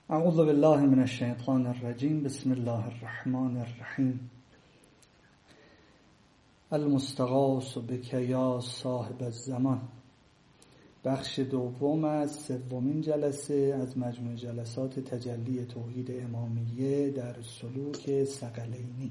اعوذ بالله من الشیطان الرجیم. بسم الله الرحمن الرحیم. المستغاث بک یا صاحب الزمان. بخش دوم از سومین جلسه از مجموع جلسات تجلی توحید امامیه در سلوک ثقلینی.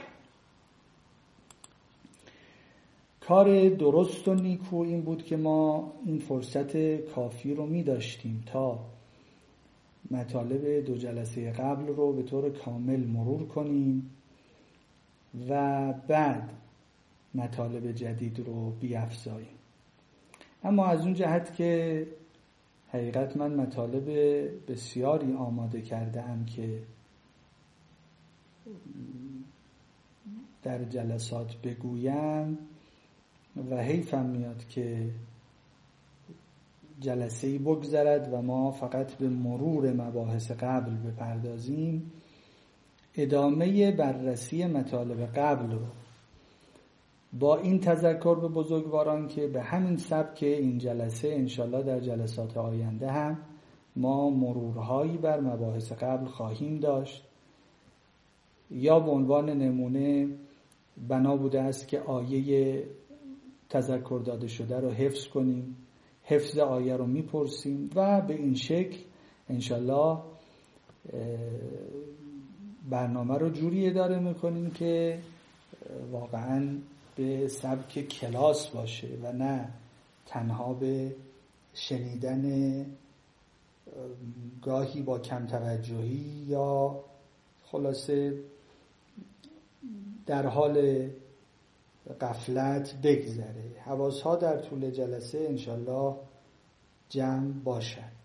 کار درست و نیکو این بود که ما این فرصت کافی رو می داشتیم تا مطالب دو جلسه قبل رو به طور کامل مرور کنیم و بعد مطالب جدید رو بیفزاییم. اما از اون جهت که حقیقت من مطالب بسیاری آماده کردم که در جلسات بگویم و حیفم میاد که جلسه‌ای بگذرد و ما فقط به مرور مباحث قبل بپردازیم، ادامه بررسی مطالب قبل رو با این تذکر به بزرگواران که به همین سبک این جلسه انشالله در جلسات آینده هم ما مرورهایی بر مباحث قبل خواهیم داشت. یا به عنوان نمونه بنا بوده است که آیه تذکر داده شده رو حفظ کنیم، حفظ آیه رو میپرسیم و به این شکل انشالله برنامه رو جوری اداره میکنیم که واقعاً به سبک کلاس باشه و نه تنها به شنیدن گاهی با کم توجهی یا خلاصه در حال غفلت بگذره. حواسها در طول جلسه انشالله جمع باشد.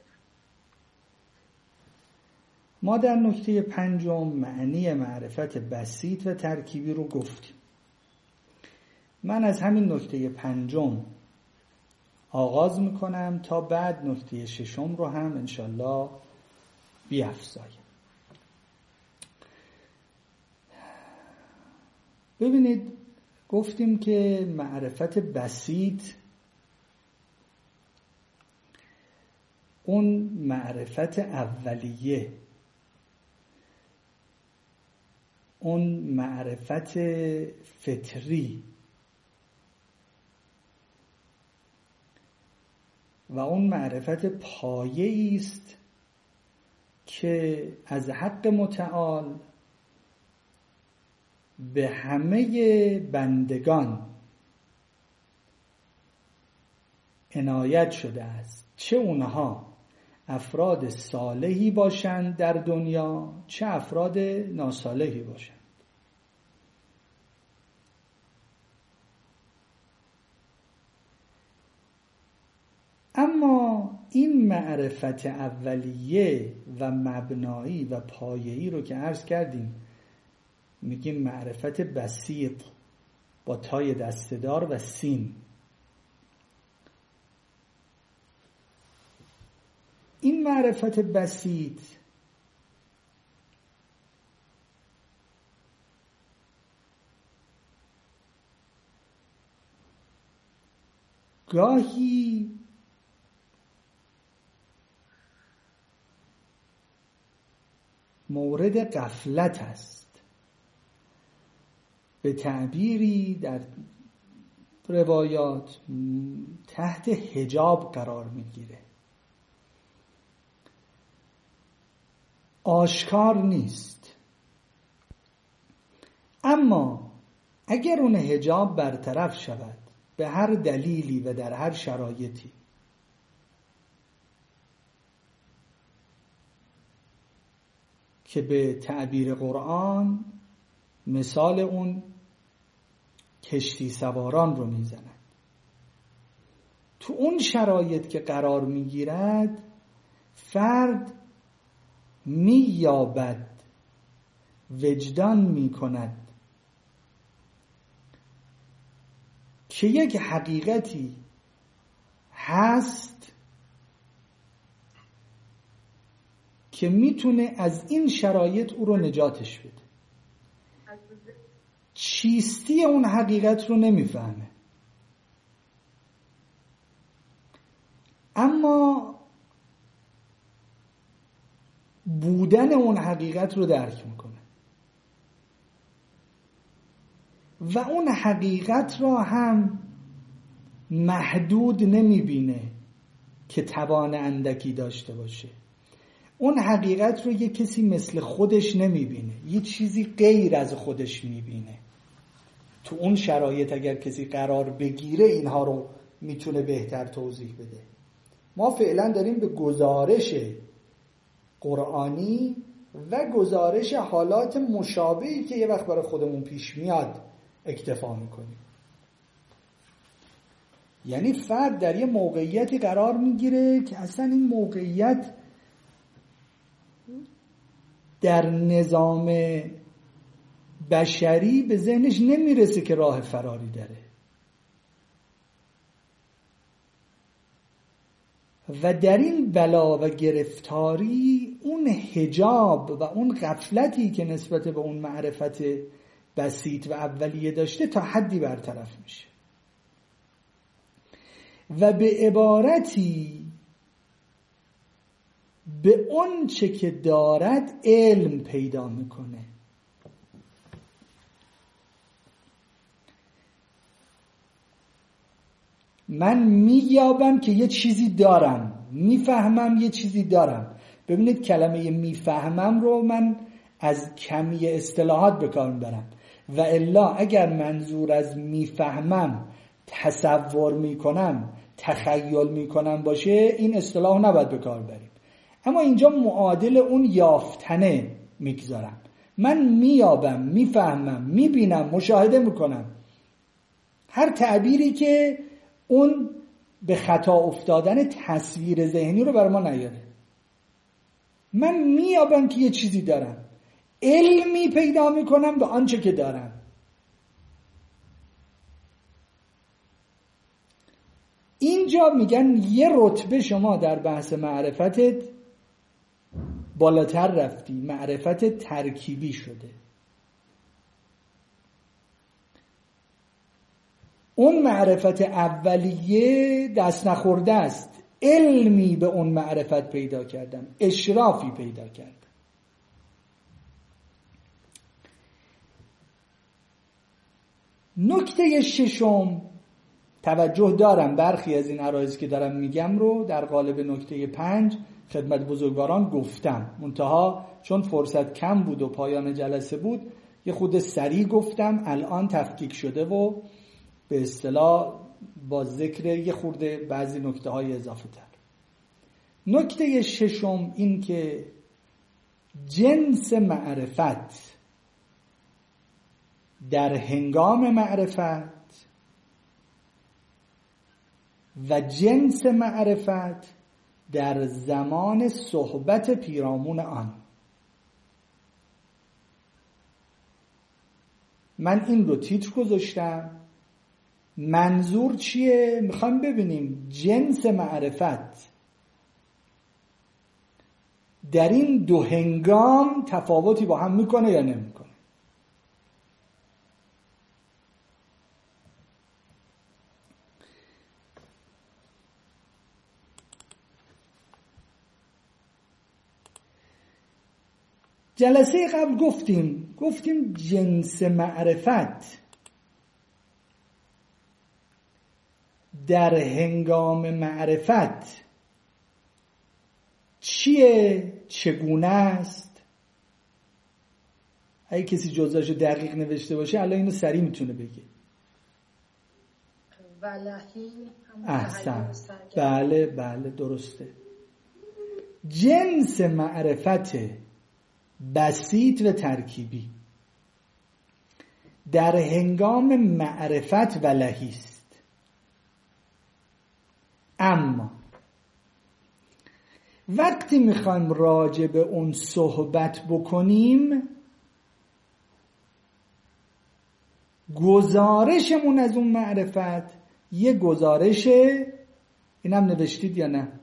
ما در نکته 5 معنی معرفت بسیط و ترکیبی رو گفتیم. من از همین نکته 5 آغاز میکنم تا بعد نکته 6 رو هم انشالله بیفزایم. ببینید، گفتیم که معرفت بسیط اون معرفت اولیه، اون معرفت فطری و اون معرفت پایه‌ای است که از حق متعال به همه بندگان عنایت شده است، چه اونها افراد صالحی باشند در دنیا چه افراد ناصالحی باشند. اما این معرفت اولیه و مبنایی و پایه‌ای رو که عرض کردیم میگیم معرفت بسیط با تای دسته‌دار و سین. این معرفت بسیط گاهی مورد غفلت است، به تعبیری در روایات تحت حجاب قرار میگیره، آشکار نیست. اما اگر اون حجاب برطرف شود به هر دلیلی و در هر شرایطی، که به تعبیر قرآن مثال اون کشتی سواران رو میزند، تو اون شرایط که قرار میگیرد فرد مییابد، وجدان میکند که یک حقیقتی هست که میتونه از این شرایط او رو نجاتش بده. چیستی اون حقیقت رو نمیفهمه، اما بودن اون حقیقت رو درک میکنه و اون حقیقت را هم محدود نمیبینه که توان اندکی داشته باشه. اون حقیقت رو یه کسی مثل خودش نمیبینه، یه چیزی غیر از خودش میبینه. تو اون شرایط اگر کسی قرار بگیره اینها رو میتونه بهتر توضیح بده. ما فعلا داریم به گزارش قرآنی و گزارش حالات مشابهی که یه وقت برای خودمون پیش میاد اکتفا میکنیم. یعنی فرد در یه موقعیتی قرار میگیره که اصلا این موقعیت در نظام بشری به ذهنش نمیرسه که راه فراری داره و در این بلا و گرفتاری اون حجاب و اون غفلتی که نسبت به اون معرفت بسیط و اولیه داشته تا حدی برطرف میشه و به عبارتی به اون چه که دارد علم پیدا میکنه. من مییابم که یه چیزی دارم، میفهمم یه چیزی دارم. ببینید کلمه میفهمم رو من از کمی اصطلاحات به کار میبرم و الا اگر منظور از میفهمم تصور میکنم، تخیل میکنم باشه، این اصطلاح نباید به کار بریم. اما اینجا معادل اون یافتنه میگذارم. من مییابم، میفهمم، میبینم، مشاهده میکنم. هر تعبیری که اون به خطا افتادن تصویر ذهنی رو برای ما نیاره. من مییابم که یه چیزی دارم، علمی پیدا میکنم به آنچه که دارم. اینجا میگن یه رتبه شما در بحث معرفتت بالاتر رفتی، معرفت ترکیبی شده. اون معرفت اولیه دست نخورده است، علمی به اون معرفت پیدا کردم، اشرافی پیدا کردم. نکته ششم، توجه دارم برخی از این عرایض که دارم میگم رو در قالب نکته 5 خدمت بزرگواران گفتم، منتها چون فرصت کم بود و پایان جلسه بود یه خود سریع گفتم. الان تفکیک شده و به اصطلاح با ذکر یه خورده بعضی نکته های اضافه تر. نکته ششم این که جنس معرفت در هنگام معرفت و جنس معرفت در زمان صحبت پیرامون آن. من این رو تیتر گذاشتم. منظور چیه؟ میخوایم ببینیم جنس معرفت در این دو هنگام تفاوتی با هم میکنه یا نمیکنه. جلسه قبل گفتیم جنس معرفت در هنگام معرفت چیه، چگونه است. اگه کسی جزءاشو دقیق نوشته باشه الان اینو سریع میتونه بگه. ولهی. احسن. بله درسته. جنس معرفت بسیط و ترکیبی در هنگام معرفت ولهی است. اما وقتی میخوایم راجع به اون صحبت بکنیم، گزارشمون از اون معرفت یه گزارش، اینم نوشتید یا نه؟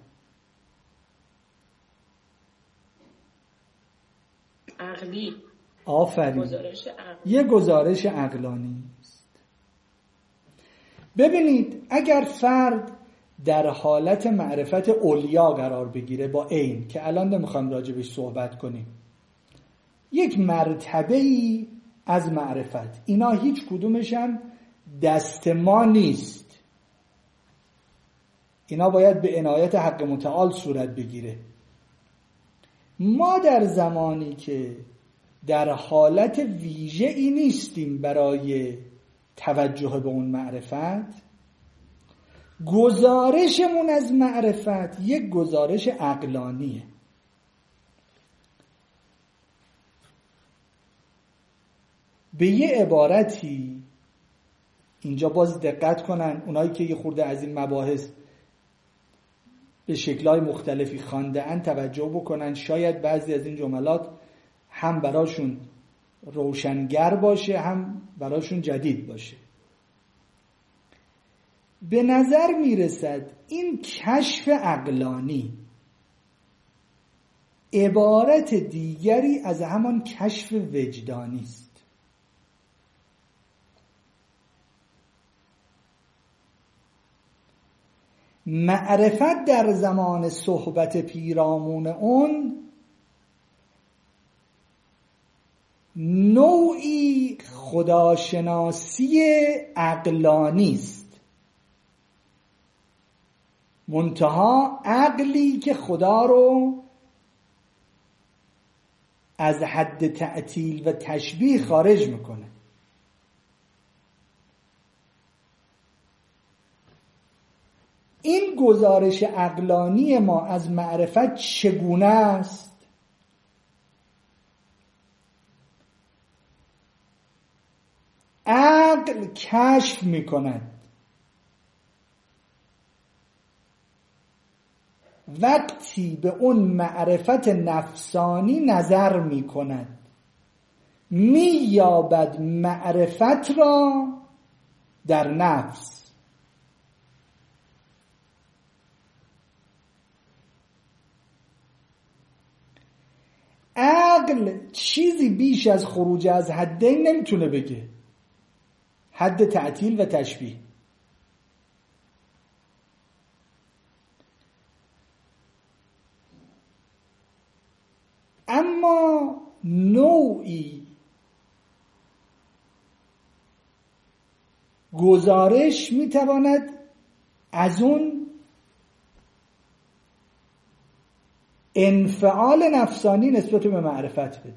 عقلی. آفرین. یه گزارش عقلانی است. ببینید اگر فرد در حالت معرفت علیا قرار بگیره با عین، که الان نمیخوام راجبش صحبت کنیم، یک مرتبه‌ای از معرفت. اینا هیچ کدومش هم دست ما نیست، اینا باید به عنایت حق متعال صورت بگیره. ما در زمانی که در حالت ویژه‌ای نیستیم برای توجه به اون معرفت، گزارشمون از معرفت یک گزارش عقلانیه. به یه عبارتی اینجا باز دقت کنن اونایی که یه خورده از این مباحث به شکل‌های مختلفی خوانده‌اند توجه بکنن، شاید بعضی از این جملات هم براشون روشنگر باشه هم براشون جدید باشه. به نظر میرسد این کشف عقلانی عبارت دیگری از همان کشف وجدانی است. معرفت در زمان صحبت پیرامون اون نوعی خداشناسی عقلانی است، منتها عقلی که خدا رو از حد تعطیل و تشبیه خارج میکنه. این گزارش عقلانی ما از معرفت چگونه است؟ عقل کشف میکند وقتی به اون معرفت نفسانی نظر میکند، مییابد معرفت را در نفس. عقل چیزی بیش از خروج از حدین نمیتونه بگه، حد تعطیل و تشبیه. اما نوعی گزارش میتواند از اون انفعال نفسانی نسبت به معرفت بده.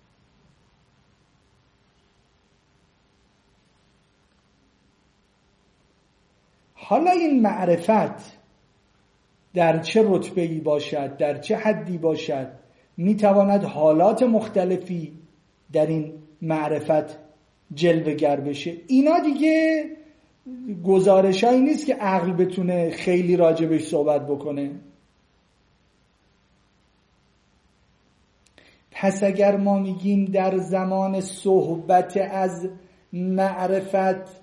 حالا این معرفت در چه رتبه‌ای باشد، در چه حدی باشد، میتواند حالات مختلفی در این معرفت جلوه‌گر بشه. اینا دیگه گزارشایی نیست که عقل بتونه خیلی راجبش صحبت بکنه. پس اگر ما میگیم در زمان صحبت از معرفت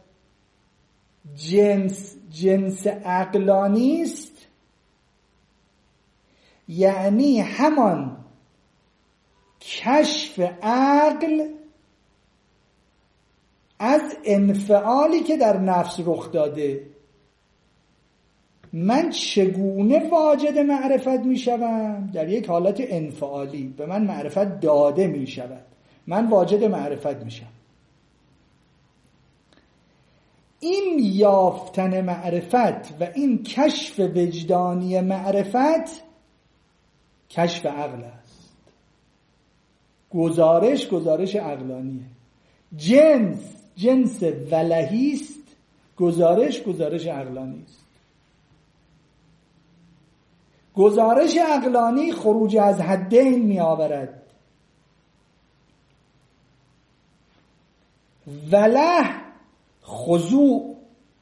جنس عقلانی است، یعنی همان کشف عقل از انفعالی که در نفس رخ داده. من چگونه واجد معرفت می شوم؟ در یک حالت انفعالی به من معرفت داده می شود، من واجد معرفت می شوم. این یافتن معرفت و این کشف وجدانی معرفت کشف عقل است. گزارش عقلانیه. جنس ولهی است، گزارش عقلانی است. گزارش عقلانی خروج از حدین می آورد. وله خضوع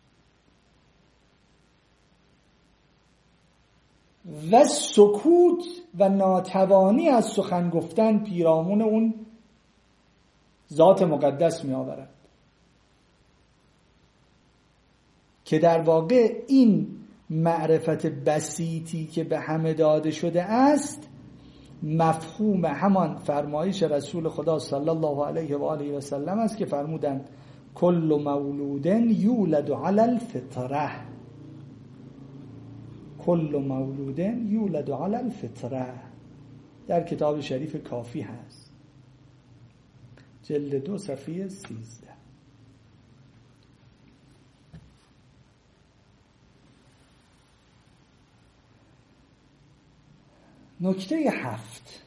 و سکوت و ناتوانی از سخن گفتن پیرامون اون ذات مقدس می آورد، که در واقع این معرفت بسیطی که به همه داده شده است مفهوم همان فرمایش رسول خدا صلی الله علیه و آله و سلم است که فرمودند کل مولود یولد علی الفطره. کل مولود یولد علی الفطره، در کتاب شریف کافی هست، جلد 2 صفحه 13. نکته 7: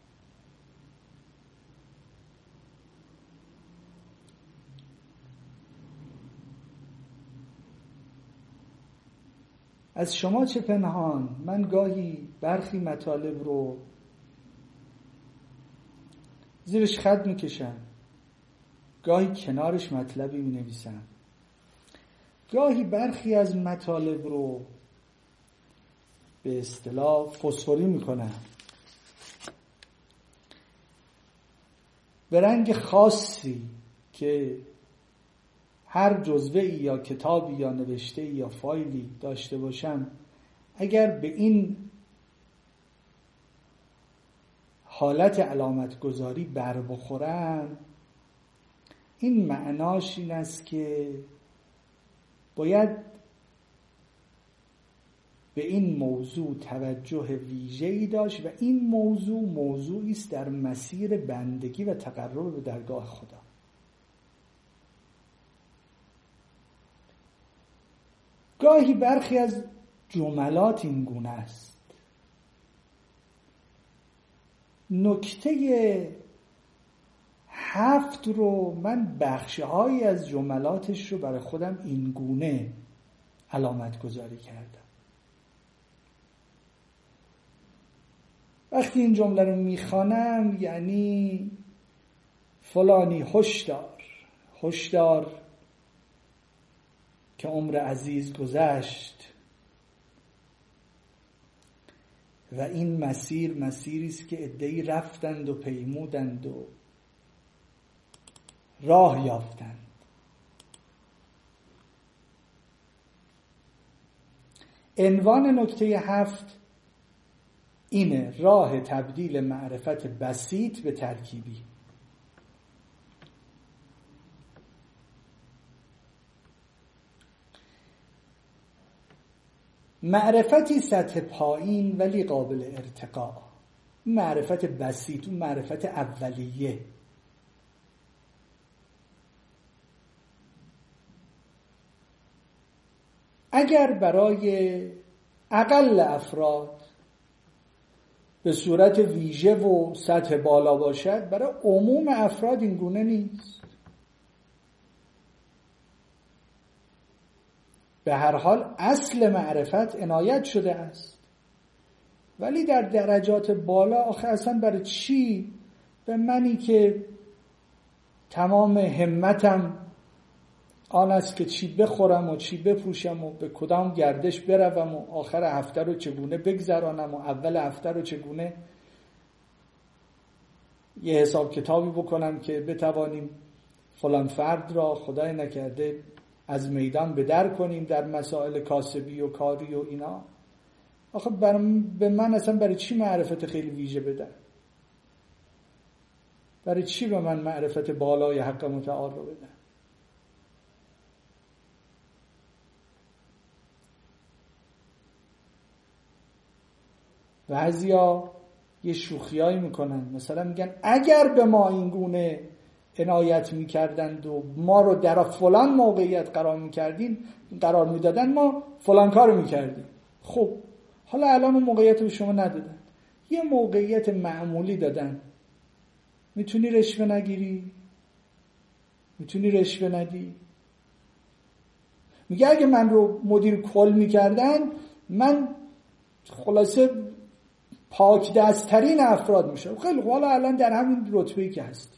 از شما چه پنهان، من گاهی برخی مطالب رو زیرش خط میکشم، گاهی کنارش مطلبی مینویسم، گاهی برخی از مطالب رو به اصطلاح فسفوری میکنم، به رنگ خاصی که هر جزوه‌ای یا کتابی یا نوشته‌ای یا فایلی داشته باشم، اگر به این حالت علامت گذاری بر بخورم، این معناش این است که باید به این موضوع توجه ویژه‌ای داشت و این موضوع موضوعی است در مسیر بندگی و تقرب به درگاه خدا. گاهی برخی از جملات این گونه است. نکته 7 رو من بخشهایی از جملاتش رو برای خودم این گونه علامت گذاری کردم. وقتی این جمله رو میخوانم یعنی فلانی هشدار که عمر عزیز گذشت و این مسیری است که عده‌ای رفتند و پیمودند و راه یافتند. عنوان نکته 7 اینه: راه تبدیل معرفت بسیط به ترکیبی. معرفتی سطح پایین ولی قابل ارتقا، معرفت بسیط، اون معرفت اولیه. اگر برای اقل افراد به صورت ویژه و سطح بالا باشد، برای عموم افراد این گونه نیست. به هر حال اصل معرفت عنایت شده است، ولی در درجات بالا آخه اصلا برای چی به منی که تمام همتم آن است که چی بخورم و چی بپوشم و به کدام گردش بروم و آخر هفته رو چگونه بگذرانم و اول هفته رو چگونه یه حساب کتابی بکنم که بتوانیم فلان فرد را خدای نکرده از میدان به در کنیم در مسائل کاسبی و کاری و اینا. آخه به من اصلا برای چی معرفت خیلی ویژه بدن؟ برای چی به من معرفت بالای حق متعال رو بدن؟ بعضیا یه شوخیایی میکنن، مثلا میگن اگر به ما این گونه عنایت میکردند و ما رو در فلان موقعیت قرار میدادن ما فلان کارو میکردیم. خب حالا الان اون موقعیت رو شما ندادن، یه موقعیت معمولی دادن، میتونی رشوه نگیری؟ میتونی رشوه ندی؟ میگه اگه من رو مدیر کل میکردن من خلاصه پاک دستترین افراد میشه. خیلی حالا الان در همین رتبه‌ای که هستی.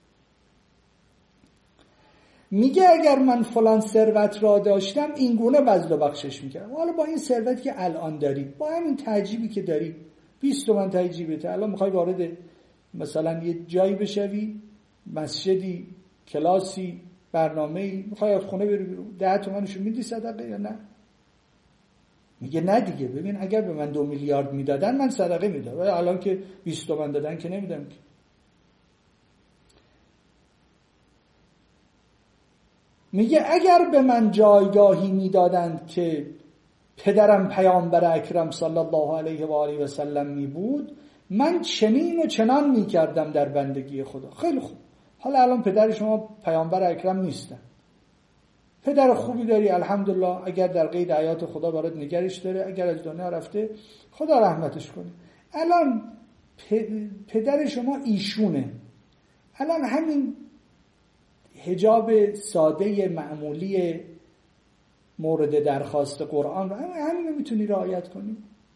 میگه اگر من فلان ثروت را داشتم این گونه بذل و بخشش میکردم. حالا با این ثروتی که الان داری، با همین تعجیبی که داری، 20 تومن تعجیبته، الان میخوای وارد مثلا یه جایی بشوی، مسجدی، کلاسی، برنامه‌ای، میخوای از خونه بری بیرون، 10 تومنشو میدی صدقه یا نه؟ میگه نه دیگه. ببین اگر به من 2 میلیارد میدادن من صدقه میدادم، الان که 20 تومن دادن که نمیدم که. میگه اگر به من جایگاهی میدادند که پدرم پیامبر اکرم صلی الله علیه و آله و سلم می بود، من چنین و چنان می کردم در بندگی خدا. خیلی خوب، حالا الان پدر شما پیامبر اکرم نیستن، پدر خوبی داری الحمدلله، اگر در قید حیات خدا برات نگرش داره، اگر از دنیا رفته خدا رحمتش کنه. الان پدر شما ایشونه، الان همین حجاب ساده معمولی مورد درخواست قرآن رو همین رو میتونی رعایت کنی؟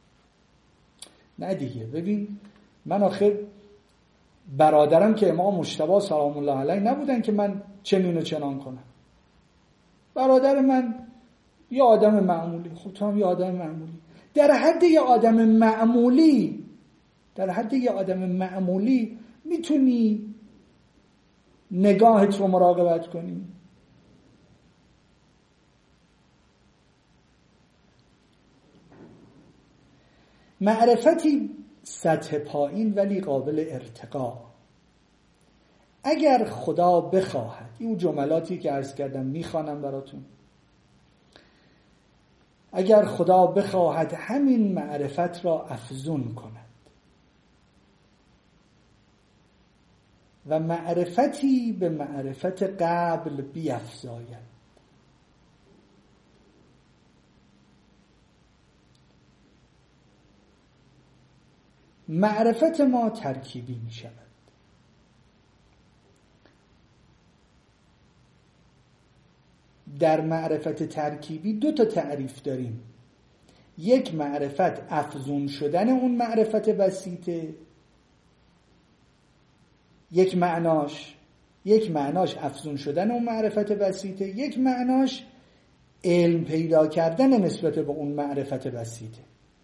نه دیگه. ببین من آخر برادرم که امام مجتبی سلام الله علیه نبودن که من چنین و چنان کنم. برادر من یه آدم معمولی، خب تو هم یه آدم معمولی، در حد یه آدم معمولی میتونی نگاهت رو مراقبت کنی. معرفتی سطح پایین ولی قابل ارتقا. اگر خدا بخواهد، این جملاتی که عرض کردم میخوانم براتون، اگر خدا بخواهد همین معرفت را افزون کند و معرفتی به معرفت قبل بیفزاید، معرفت ما ترکیبی می شود. در معرفت ترکیبی 2 تا تعریف داریم. یک معرفت افزون شدن اون معرفت بسیطه، یک معناش افزون شدن اون معرفت بسیطه، یک معناش علم پیدا کردن نسبت به اون معرفت بسیطه.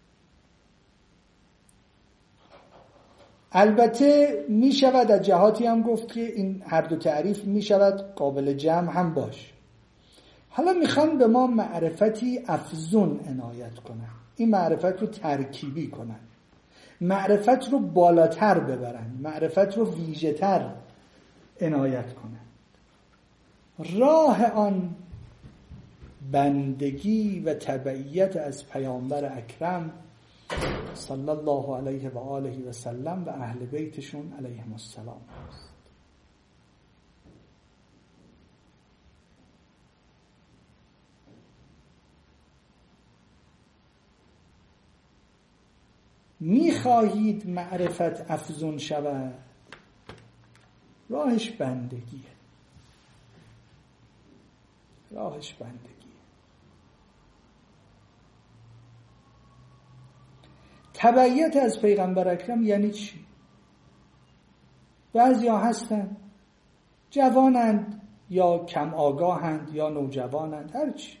البته می شود از جهاتی هم گفت که این هر دو تعریف می شود قابل جمع هم باش. حالا میخوان به ما معرفتی افزون عنایت کنن، این معرفت رو ترکیبی کنن، معرفت رو بالاتر ببرن، معرفت رو ویژه تر عنایت کنن. راه آن بندگی و تبعیت از پیامبر اکرم صلی الله علیه و آله و سلم و اهل بیتشون علیهم السلام است. میخواهید معرفت افزون شود، راهش بندگیه. تبعیت از پیغمبر اکرم یعنی چی؟ بعضیا هستن جوانند یا کم آگاهند یا نوجوانند، هرچی،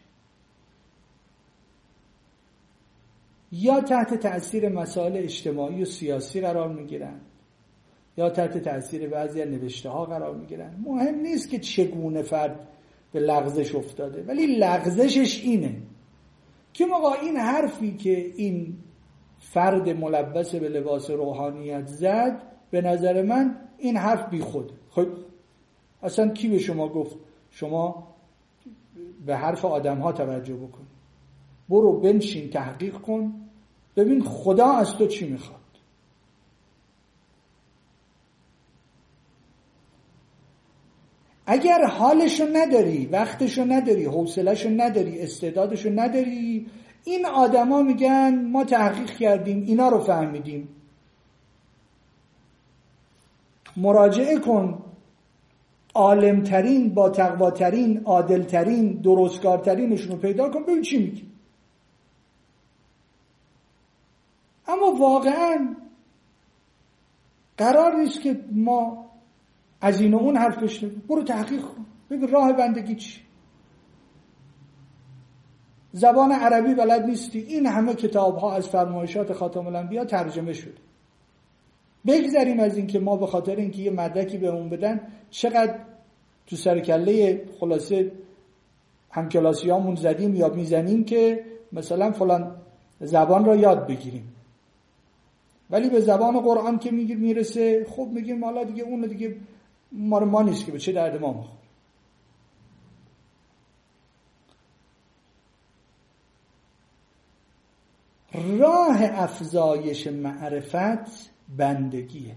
یا تحت تأثیر مسائل اجتماعی و سیاسی قرار میگیرن یا تحت تأثیر بعضی نوشته ها قرار میگیرن. مهم نیست که چگونه فرد به لغزش افتاده، ولی لغزشش اینه که آقا این حرفی که این فرد ملبس به لباس روحانیت زد، به نظر من این حرف بی خود. خب اصلا کی به شما گفت شما به حرف آدم ها توجه بکن؟ برو بنشین تحقیق کن ببین خدا از تو چی میخواد. اگر حالشو نداری، وقتشو نداری، حوصلهشو نداری، استعدادشو نداری، این آدما میگن ما تحقیق کردیم اینا رو فهمیدیم. مراجعه کن، عالمترین، با تقواترین، عادلترین، درستکارترینشون رو پیدا کن ببین چی میگه. اما واقعا قرار نیست که ما از این و اون حرف بشنویم. برو تحقیق کن ببین راه بندگی چی. زبان عربی بلد نیستی، این همه کتاب ها از فرمایشات خاتم الانبیا ترجمه شده. بگذاریم از این که ما به خاطر اینکه یه مدرکی به اون بدن چقدر تو سر کله خلاصه همکلاسیامون زدیم یا میزنیم که مثلا فلان زبان را یاد بگیریم، ولی به زبان قرآن که میرسه خب میگیم حالا دیگه اون دیگه ما نیست که به چه درد ما میخوره. راه افزایش معرفت بندگیه.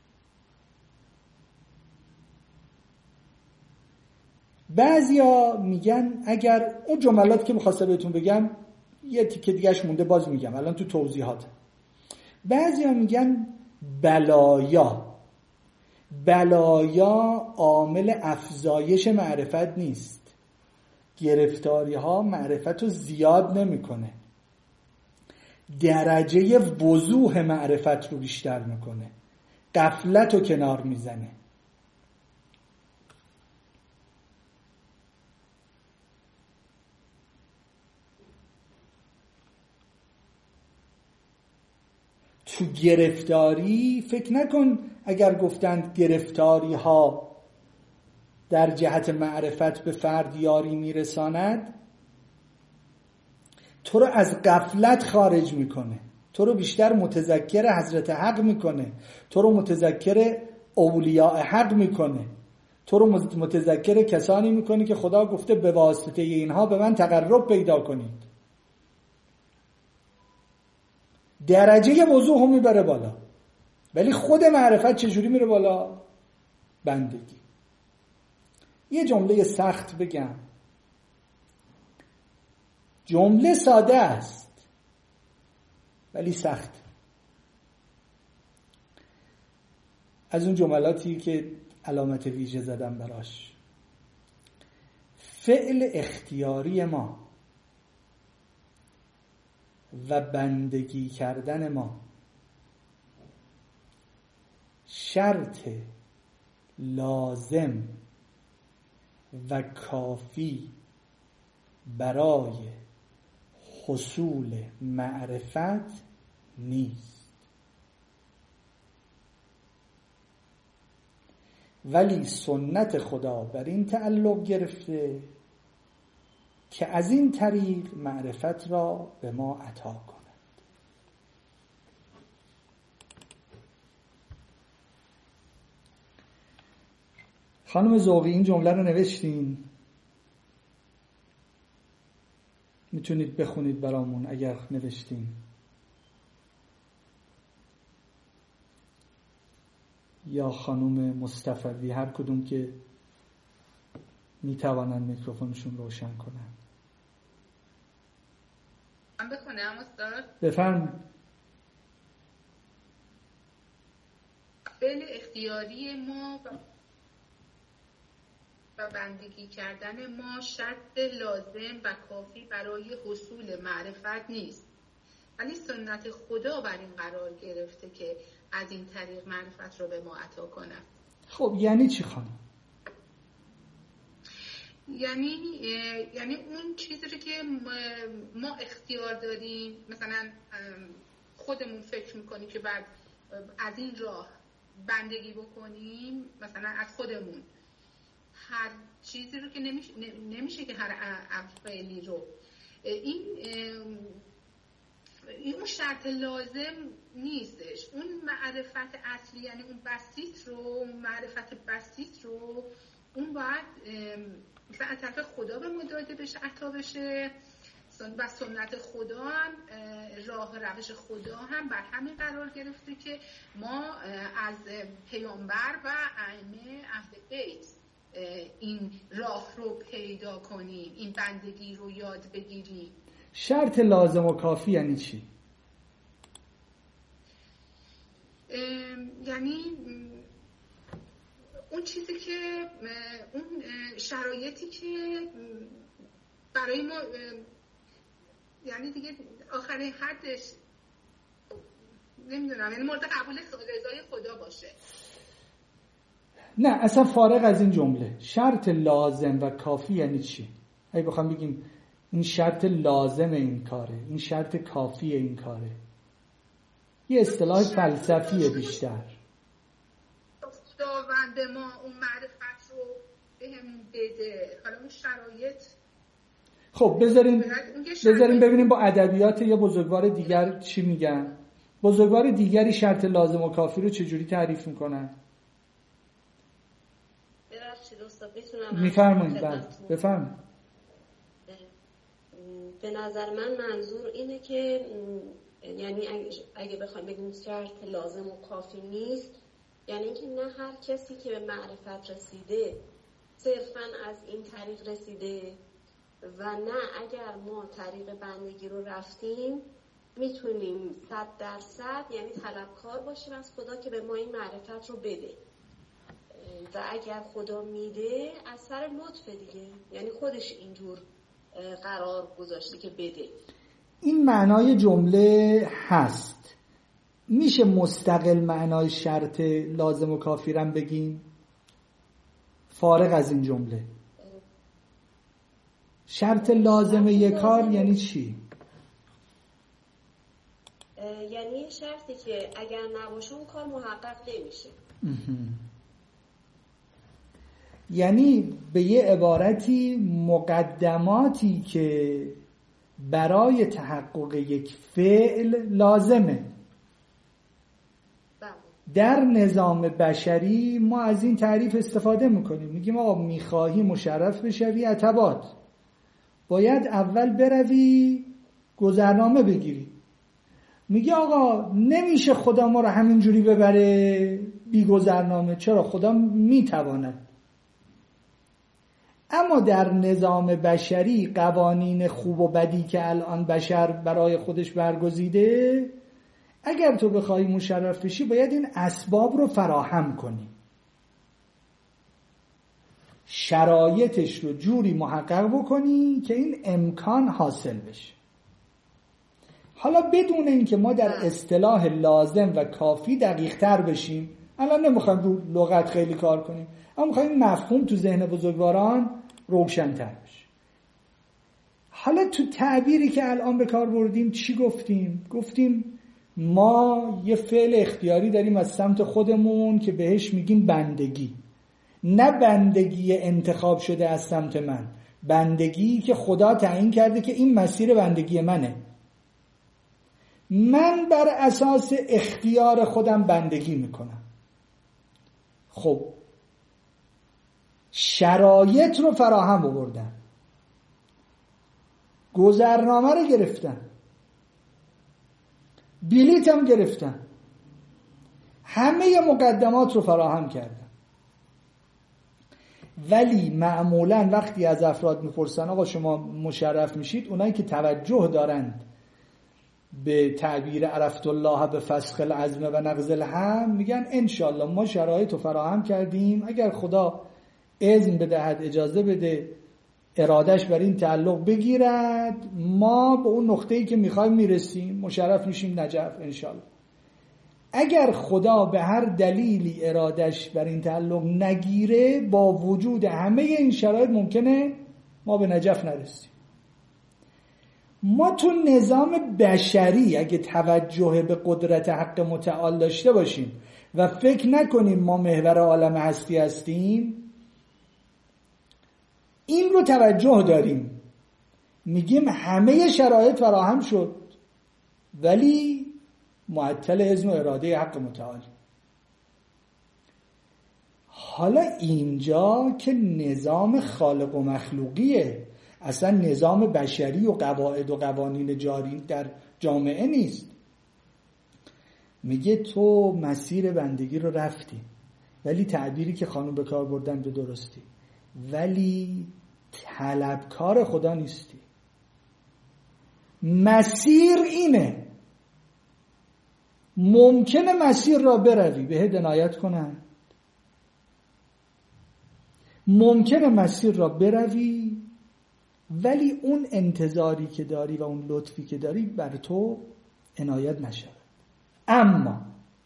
بعضیا میگن اگر اون جملات که می‌خواستم بهتون بگم یه تیکه دیگه‌اش مونده باز میگم الان تو توضیحات. بعضیا میگن بلایا عامل افزایش معرفت نیست. گرفتاری ها معرفت رو زیاد نمیکنه، درجه وضوح معرفت رو بیشتر میکنه، غفلت رو کنار میزنه. تو گرفتاری فکر نکن اگر گفتند گرفتاری ها در جهت معرفت به فرد یاری میرساند، تو رو از غفلت خارج میکنه، تو رو بیشتر متذکر حضرت حق میکنه، تو رو متذکر اولیاء حق میکنه، تو رو متذکر کسانی میکنه که خدا گفته به واسطه اینها به من تقرب پیدا کنید. درجه وضوح هم میبره بالا. ولی خود معرفت چجوری میره بالا؟ بندگی. یه جمله سخت بگم، جمله ساده است ولی سخت. از اون جملاتی که علامت ویژه زدم براش، فعل اختیاری ما و بندگی کردن ما شرط لازم و کافی برای حصول معرفت نیست، ولی سنت خدا بر این تعلق گرفته که از این طریق معرفت را به ما عطا کند. خانم ذوقی این جمله رو نوشتین، میتونید بخونید برامون اگر نوشتین. یا خانم مصطفی، هر کدوم که میتوانن میکروفونشون روشن کنن. من بخونم استاد؟ بفرمایید. فعل اختیاری ما و بندگی کردن ما شرط لازم و کافی برای حصول معرفت نیست، ولی سنت خدا بر این قرار گرفته که از این طریق معرفت رو به ما عطا کنه. خب یعنی چی خانم؟ یعنی اون چیزی رو که ما اختیار داریم، مثلا خودمون فکر میکنیم که بعد از این راه بندگی بکنیم، مثلا از خودمون هر چیزی رو که نمیشه که هر افعالی رو این اون شرط لازم نیستش. اون معرفت اصلی، یعنی اون بسیط رو، معرفت بسیط رو اون باید مثلا از طرف خدا به ما داده بشه، عطا بشه. و سنت خدا هم، راه روش خدا هم بر همین قرار گرفته که ما از پیامبر و ائمه اهل بیت این راه رو پیدا کنیم، این بندگی رو یاد بگیریم. شرط لازم و کافی یعنی چی؟ یعنی اون چیزی که اون شرایطی که برای ما، یعنی دیگه آخرین حدش نمیدونم، یعنی مورد قبول رضای خدا باشه. نه اصلا فارغ از این جمله، شرط لازم و کافی یعنی چی؟ اگه بخوام بگیم این شرط لازم این کاره، این شرط کافی این کاره، یه اصطلاح فلسفیه بیشتر. خداوند ما اون معرفت رو بهمون بده، حالا اون شرایط. خب بذاریم ببینیم با ادبیات یه بزرگوار دیگر چی میگن. بزرگوار دیگری شرط لازم و کافی رو چجوری تعریف میکنن؟ ببخشید استاد میتونم میفرمایید. بله بفرمایید. به نظر من منظور اینه که یعنی اگه بخوایم بگیم شرط لازم و کافی نیست، یعنی اینکه نه هر کسی که به معرفت رسیده صرفاً از این طریق رسیده و نه اگر ما طریق بندگی رو رفتیم میتونیم 100% یعنی طلبکار باشیم از خدا که به ما این معرفت رو بده، و اگر خدا میده از سر لطف دیگه، یعنی خودش اینجور قرار گذاشته که بده. این معنای جمله هست. میشه مستقل معنای شرط لازم و کافی رو بگیم فارغ از این جمله؟ شرط لازم یک کار یعنی چی؟ یعنی شرطی که اگر نباشه اون کار محقق نمیشه. یعنی به یه عبارتی مقدماتی که برای تحقق یک فعل لازمه. در نظام بشری ما از این تعریف استفاده میکنیم، میگیم آقا میخواهی مشرف بشوی عتبات، باید اول بروی گذرنامه بگیری. میگه آقا نمیشه خدا ما رو همینجوری ببره بی گذرنامه. چرا؟ خدا میتواند. اما در نظام بشری قوانین خوب و بدی که الان بشر برای خودش برگزیده، اگر تو بخوای مشرف بشی باید این اسباب رو فراهم کنی، شرایطش رو جوری محقق بکنی که این امکان حاصل بشه. حالا بدون اینکه ما در اصطلاح لازم و کافی دقیق تر بشیم، الان نمیخوایم رو لغت خیلی کار کنیم، اما میخوایم مفهوم تو ذهن بزرگواران روشن تر بشه. حالا تو تعبیری که الان به کار بردیم چی گفتیم؟ گفتیم ما یه فعل اختیاری داریم از سمت خودمون که بهش میگیم بندگی. نه بندگی انتخاب شده از سمت من، بندگی که خدا تعیین کرده که این مسیر بندگی منه، من بر اساس اختیار خودم بندگی میکنم. خب شرایط رو فراهم آوردن، گذرنامه رو گرفتن، بلیط هم گرفتن، همه مقدمات رو فراهم کردن. ولی معمولا وقتی از افراد میپرسن آقا شما مشرف میشید، اونایی که توجه دارند به تعبیر عرفت الله به فسخ العزم و نقض الهم، میگن انشالله ما شرایط رو فراهم کردیم، اگر خدا اذن بدهد، اجازه بده، ارادش بر این تعلق بگیرد، ما به اون نقطه‌ای که میخوایم میرسیم، مشرف میشیم نجف انشالله. اگر خدا به هر دلیلی ارادش بر این تعلق نگیره، با وجود همه این شرایط ممکنه ما به نجف نرسیم. ما تو نظام بشری اگه توجه به قدرت حق متعال داشته باشیم و فکر نکنیم ما محور عالم هستی هستیم، این رو توجه داریم، میگیم همه شرایط فراهم شد ولی معطل اذن و اراده حق متعال. حالا اینجا که نظام خالق و مخلوقیه، اصلا نظام بشری و قواعد و قوانین جاری در جامعه نیست. میگه تو مسیر بندگی رو رفتی، ولی تعبیری که خانم به کار بردن به درستی، ولی طلبکار خدا نیستی. مسیر اینه، ممکنه مسیر را بروی به عنایت کنن، ممکنه مسیر را بروی ولی اون انتظاری که داری و اون لطفی که داری بر تو عنایت نشود. اما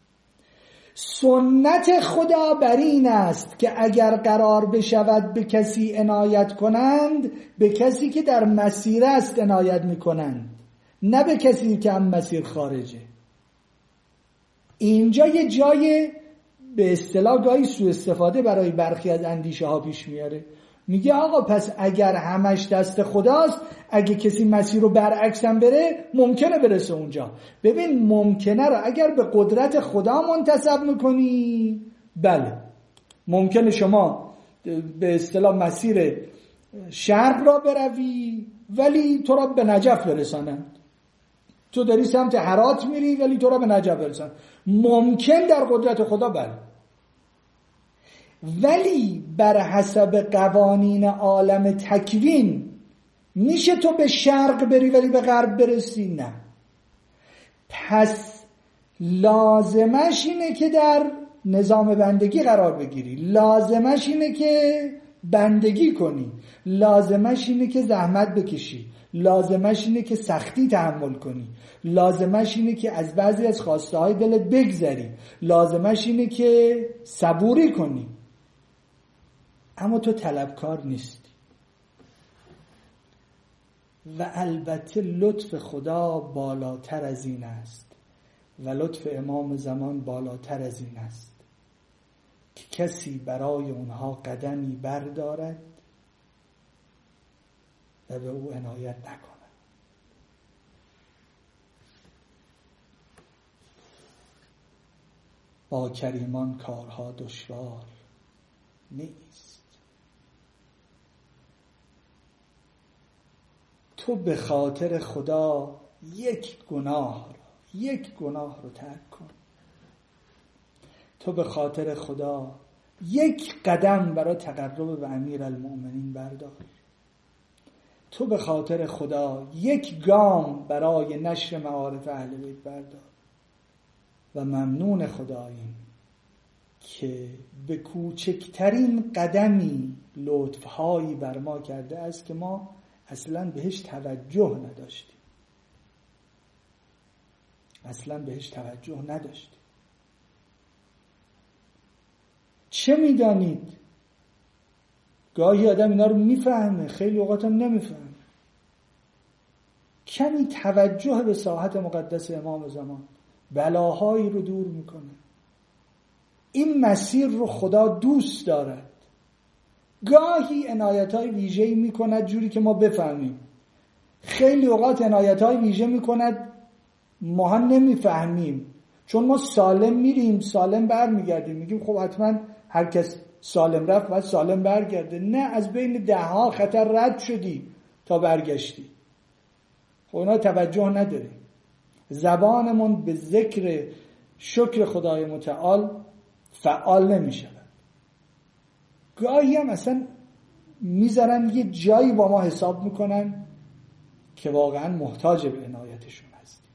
سنت خدا بر این است که اگر قرار بشود به کسی عنایت کنند، به کسی که در مسیر است عنایت میکنند، نه به کسی که هم مسیر خارجه. اینجا یه جای به اصطلاح گاهی سوء استفاده برای برخی از اندیشه ها پیش میاره. میگه آقا پس اگر همش دست خداست، اگه کسی مسیر رو برعکس هم بره ممکنه برسه اونجا. ببین ممکنه رو اگر به قدرت خدا منتسب میکنی، بله ممکنه شما به اصطلاح مسیر شرق را بروی ولی تو را به نجف برسانند. تو داری سمت هرات میری ولی تو را به نجف برسانند. ممکن در قدرت خدا بله، ولی بر حسب قوانین عالم تکوین میشه تو به شرق بری ولی به غرب برسی؟ نه. پس لازمش اینه که در نظام بندگی قرار بگیری، لازمش اینه که بندگی کنی، لازمش اینه که زحمت بکشی، لازمش اینه که سختی تحمل کنی، لازمش اینه که از بعضی از خواسته های دلت بگذری، لازمش اینه که صبوری کنی. اما تو طلبکار نیستی. و البته لطف خدا بالاتر از این است و لطف امام زمان بالاتر از این است که کسی برای اونها قدمی بردارد و به او عنایت نکند. با کریمان کارها دشوار نیست. تو به خاطر خدا یک گناه رو ترک کن. تو به خاطر خدا یک قدم برای تقرب به امیرالمؤمنین بردار. تو به خاطر خدا یک گام برای نشر معارف اهل بیت بردار. و ممنون خداییم که به کوچکترین قدمی لطفهایی بر ما کرده است که ما اصلا بهش توجه نداشتیم. چه میدانید؟ گاهی آدم اینا رو میفهمه، خیلی اوقات هم نمیفهمه. کمی توجه به ساحت مقدس امام زمان بلاهایی رو دور میکنه. این مسیر رو خدا دوست دارد. گاهی عنایت‌های ویژه‌ای میکند جوری که ما بفهمیم. خیلی اوقات عنایت‌های ویژه میکند ما هم نمیفهمیم، چون ما سالم میریم سالم برمیگردیم. میگیم خب حتما هر کس سالم رفت باید سالم برگرده. نه، از بین 10 خطر رد شدی تا برگشتی. خب اونا توجه نداریم. زبانمون به ذکر شکر خدای متعال فعال نمیشه. گاهی هم اصلا میذارن یه جایی با ما حساب میکنن که واقعا محتاج به عنایتشون هستیم.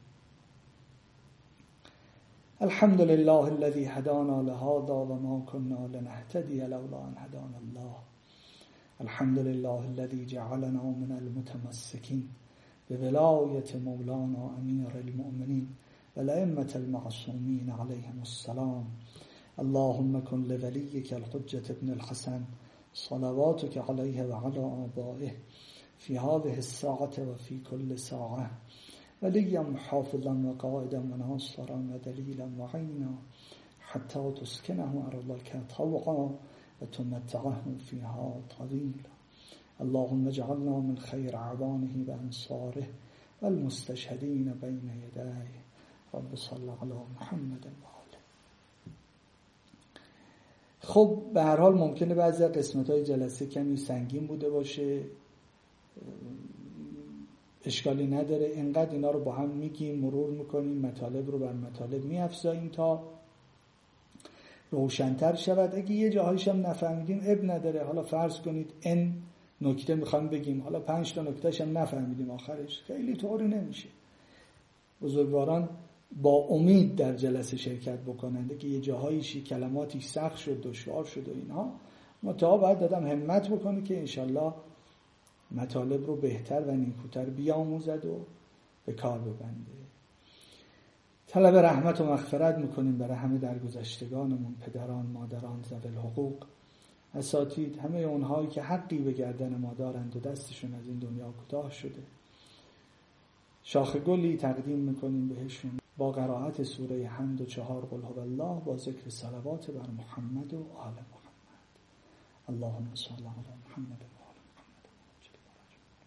الحمد لله الذي هدانا لهذا وما كنا لنهتدي لولا ان هدانا الله. الحمد لله الذي جعلنا من المتمسكين بولایت مولانا امیر المؤمنین و الائمة المعصومین علیهم السلام. اللهم كن لوليك الحجة ابن الحسن صلواتك عليه وعلى آبائه في هذه الساعة وفي كل ساعة وليا محافظا وقائدا وناصرا ودليلا وعينا حتى تسكنه أرضك طوعا وتمتعه فيها طويلا. اللهم اجعلنا من خير عوانه وأنصاره والمستشهدين بين يديه. رب صل على محمد و خب به هر حال ممکنه بعضی قسمت‌های جلسه کمی سنگین بوده باشه، اشکالی نداره. اینقدر اینا رو با هم میگیم، مرور میکنیم، مطالب رو بر مطالب میافزاییم تا روشن‌تر شود. اگه یه جاهایش هم نفهمیدیم اب نداره. حالا فرض کنید این نکته میخوام بگیم، حالا 5 تا نکتهش هم نفهمیدیم آخرش، خیلی طوری نمیشه. بزرگواران با امید در جلسه شرکت بکنند که یه جاهایشی کلماتی سخت شد، دشوار شد و اینها، متأ باید دادم همت بکنه که انشالله مطالب رو بهتر و نیکوتر بیاموزد و به کار ببنده. طلب رحمت و مغفرت میکنیم برای همه درگذشتگانمون، پدران، مادران، ذوی الحقوق، اساتید، همه اونهایی که حقی به گردن ما دارند و دستشون از این دنیا کوتاه شده. شاخ گلی تقدیم میکنیم بهشون با قرائت سوره حمد و 4 قل هو الله، با ذکر صلوات بر محمد و آل محمد. اللهم صل علی محمد.